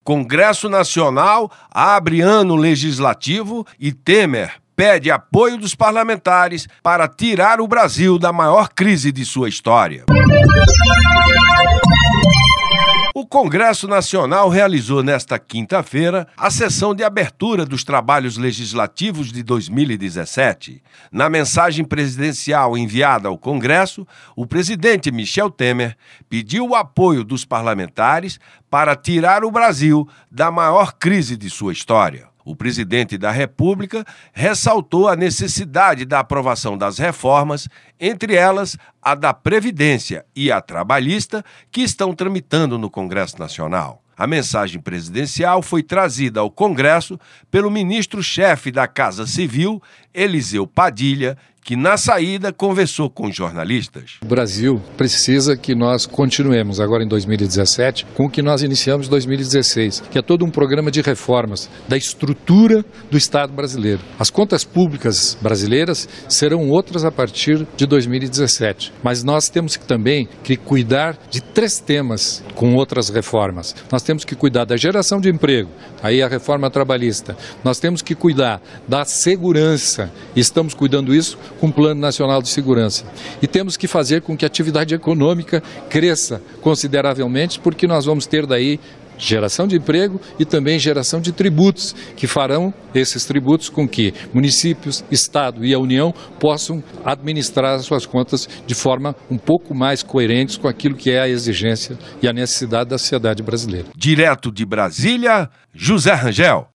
Congresso Nacional abre ano legislativo e Temer pede apoio dos parlamentares para tirar o Brasil da maior crise de sua história. O Congresso Nacional realizou nesta quinta-feira a sessão de abertura dos trabalhos legislativos de 2017. Na mensagem presidencial enviada ao Congresso, o presidente Michel Temer pediu o apoio dos parlamentares para tirar o Brasil da maior crise de sua história. O presidente da República ressaltou a necessidade da aprovação das reformas, entre elas a da Previdência e a trabalhista, que estão tramitando no Congresso Nacional. A mensagem presidencial foi trazida ao Congresso pelo ministro-chefe da Casa Civil, Eliseu Padilha, que na saída conversou com jornalistas. O Brasil precisa que nós continuemos agora em 2017 com o que nós iniciamos em 2016, que é todo um programa de reformas da estrutura do Estado brasileiro. As contas públicas brasileiras serão outras a partir de 2017, mas nós temos também que cuidar de 3 temas com outras reformas. Nós temos que cuidar da geração de emprego, aí a reforma trabalhista. Nós temos que cuidar da segurança, e estamos cuidando isso com o Plano Nacional de Segurança. E temos que fazer com que a atividade econômica cresça consideravelmente, porque nós vamos ter daí geração de emprego e também geração de tributos, que farão esses tributos com que municípios, Estado e a União possam administrar as suas contas de forma um pouco mais coerentes com aquilo que é a exigência e a necessidade da sociedade brasileira. Direto de Brasília, José Rangel.